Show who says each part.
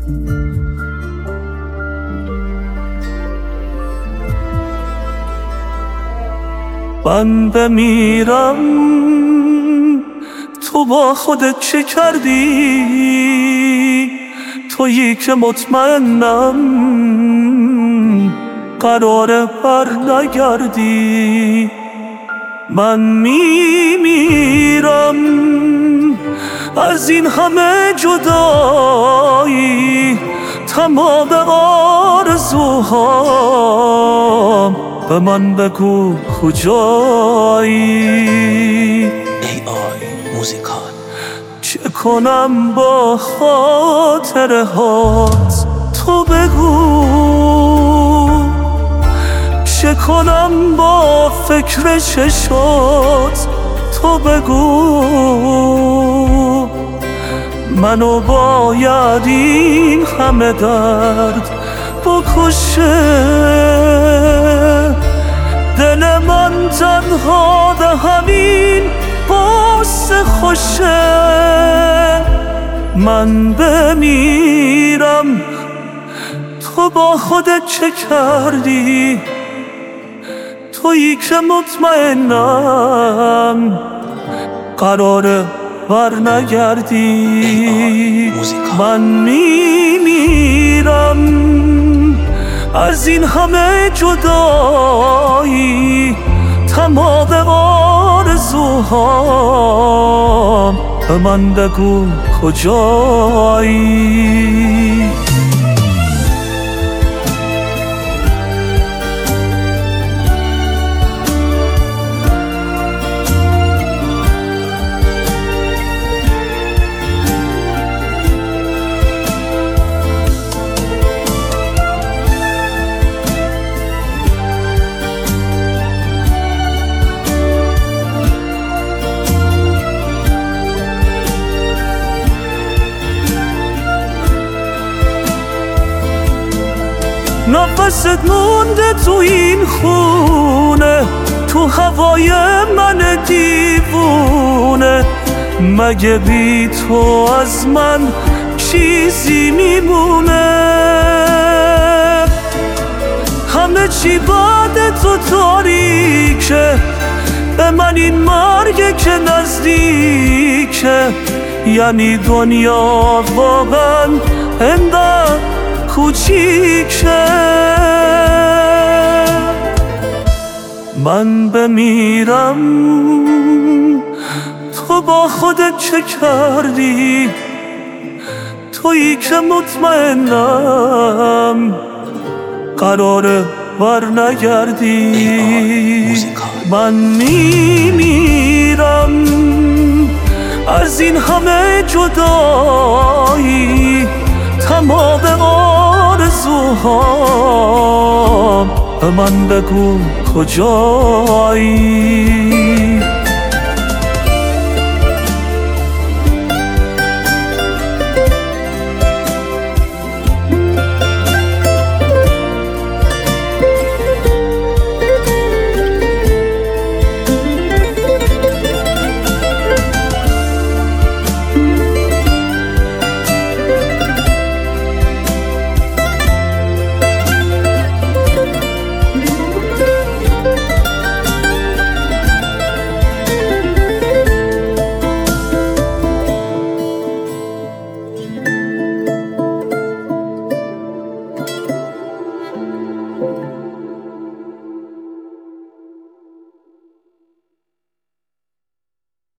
Speaker 1: من بمیرم تو با خودت چه کردی؟ تویی که مطمئنم قراره بر نگردی. من میمیرم از این همه جدایی، تمام آرزوهام به من بگو کجایی.
Speaker 2: AI موزیکال.
Speaker 1: چه کنم با خاطره هات تو بگو، چه کنم با فکر چشات تو بگو. منو باید این همه درد بکشه، دل من تنها به همین باسه خوشه. من بمیرم تو با خودت چه کردی؟ تویی که مطمئنم قراره بر نگردی. من میمیرم از این همه جدایی، تمام آرزوهام به من بگو کجایی. نفست مونده تو این خونه، تو هوای من دیوونه. مگه بی تو از من چیزی میمونه؟ همه چی بعد تو تاریکه، به من این مرگ که نزدیکه. یعنی دنیا واقعا انقدر کوچیکه. من بمیرم تو با خودت چه کردی؟ تویی که مطمئنم قراره بر نگردی. من میمیرم از این همه جدایی، تمام آرزوهام به من بگو کجایی.